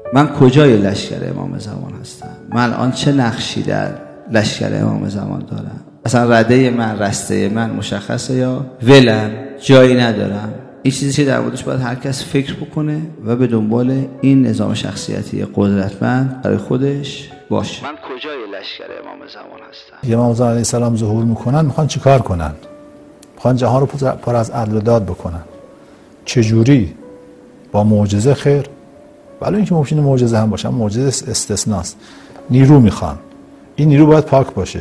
من کجای لشکر امام زمان هستم؟ من الان چه نقشی در لشکر امام زمان دارم؟ اصلا رده من، رسته من مشخصه یا ولم جایی ندارم؟ این چیزی که در موردش باید هر کس فکر بکنه و به دنبال این نظام شخصیتی قدرتمند برای خودش باشه. من کجای لشکر امام زمان هستم؟ امام زمان علیه السلام ظهور میکنن، میخوان چیکار کنن؟ میخوان جهان رو پر از عدل و داد بکنن. چجوری؟ با معجزه خیر؟ ولی اینکه ممکنه معجزه هم باشه، معجزه استثناست. نیرو میخوان. این نیرو باید پاک باشه،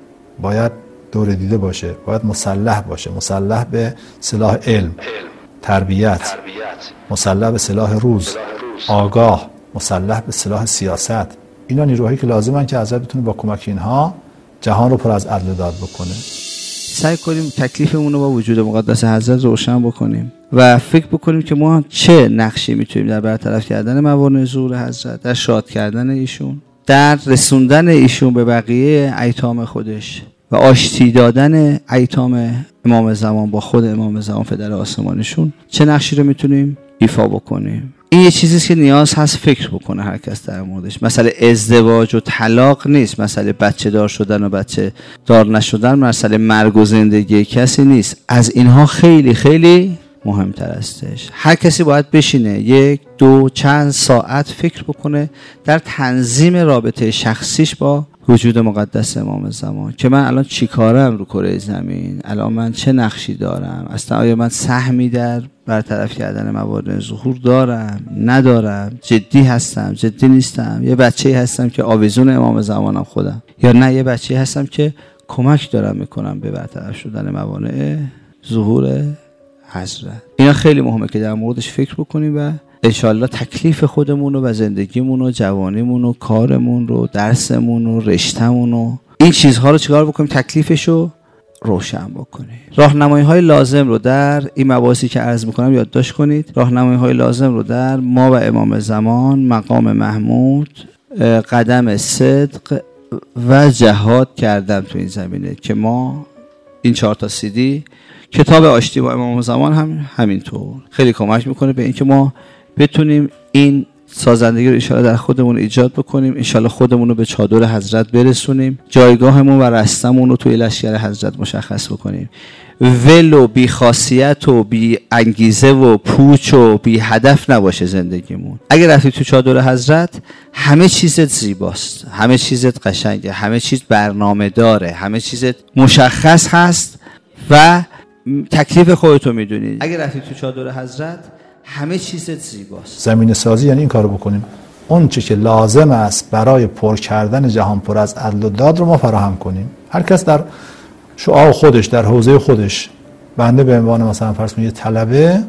باید دور دیده باشه، باید مسلح باشه، مسلح به سلاح علم، تربیت، مسلح به سلاح روز، آگاه، مسلح به سلاح سیاست. اینا نیروهایی که لازمن که حضرت بتونه با کمک اینها جهان رو پر از عدل و داد بکنه. سعی کنیم تکلیفمون رو با وجود مقدس حضرت روشن بکنیم و فکر بکنیم که ما چه نقشی میتونیم در برطرف کردن موانع ظهور حضرت، در شاد کردن ایشون، در رسوندن ایشون به بقیه ایتام خودش و آشتی دادن ایتام امام زمان با خود امام زمان پدر آسمانیشون چه نقشی رو میتونیم ایفا بکنیم. این یه چیزیست که نیاز هست فکر بکنه هر کس در موردش. مسئله ازدواج و طلاق نیست، مسئله بچه دار شدن و بچه دار نشدن، مسئله مرگ و زندگی کسی نیست. از اینها خیلی خیلی مهمتر استش. هر کسی باید بشینه 1 2 چند ساعت فکر بکنه در تنظیم رابطه شخصیش با وجود مقدس امام زمان که من الان چی کارم رو کره زمین، الان من چه نقشی دارم، اصلا آیا من سهمی در برطرف کردن موانع ظهور دارم ندارم، جدی هستم جدی نیستم، یه بچه‌ای هستم که آویزون امام زمانم خودم، یا نه یه بچه‌ای هستم که کمک دارم میکنم به برطرف شدن موانع ظهور حضرت. اینا خیلی مهمه که در موردش فکر بکنیم و انشالله تکلیف خودمون و زندگیمون و جوانیمون و کارمون رو، درسمون و رشتهمون و این چیزها رو چیکار بکنیم، تکلیفش رو روشن بکنیم. راهنمایی‌های لازم رو در این مباحثی که عرض می‌کنم یادداشت کنید. راهنمایی‌های لازم رو در ما و امام زمان، مقام محمود، قدم صدق و جهاد کردم تو این زمینه که ما این 4 تا CD کتاب آشتی با امام زمان هم همینطور خیلی کمک میکنه به اینکه ما بتونیم این سازندگی رو انشالله در خودمون ایجاد بکنیم، انشالله خودمون رو به چادر حضرت برسونیم، جایگاهمون و رستمون رو توی لشکر حضرت مشخص بکنیم. ول و بی خاصیت و بی انگیزه و پوچ و بی هدف نباشه زندگیمون. اگر رفتی تو چادر حضرت همه چیزت زیباست، همه چیزت قشنگه، همه چیز برنامه داره، همه چیزت مشخص هست و تکلیف خودتو میدونی. اگر رفتی تو چادر حضرت همه چیزت زیباست. زمینه سازی یعنی این کارو بکنیم، اون چه که لازم است برای پر کردن جهان پر از عدل و داد رو ما فراهم کنیم. هر کس در شعاع خودش، در حوزه خودش. بنده به عنوان مثلا فرض کنید طلبه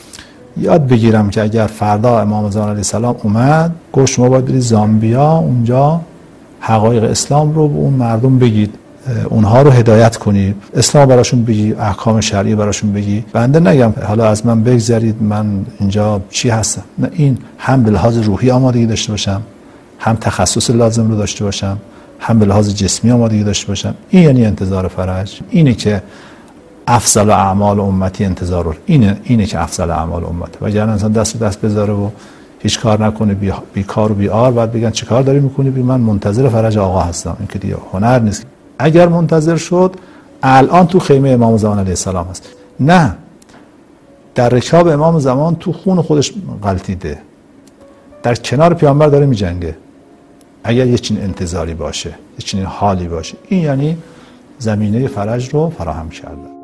یاد بگیرم که اگر فردا امام زمان علیه السلام اومد، گفت شما باید برید زامبیا، اونجا حقایق اسلام رو به اون مردم بگید، اونها رو هدایت کنید، اسلام براشون بگی، احکام شرعی براشون بگی. بنده نگم حالا از من بگذرید من اینجا چی هستم، نه، این هم به لحاظ روحی آمادگی داشته باشم، هم تخصص لازم رو داشته باشم، هم به لحاظ جسمی آمادگی داشته باشم. این یعنی انتظار فرج. اینه که افضل اعمال امتی انتظار رو، اینه که افضل اعمال امت. وگرنه انسان دست بذاره و هیچ کار نکنه، بی کار و بی آر، بعد بگن چه کار داری میکنی؟ من منتظر فرج آقا هستم. این که دیگه هنر نیست. اگر منتظر شد الان تو خیمه امام زمان علیه السلام هست، نه در رکاب امام زمان تو خون خودش غلطیده، در کنار پیامبر داره میجنگه. اگر یه چنین انتظاری باشه، یه چنین حالی باشه، این یعنی زمینه فرج رو فراهم کرده.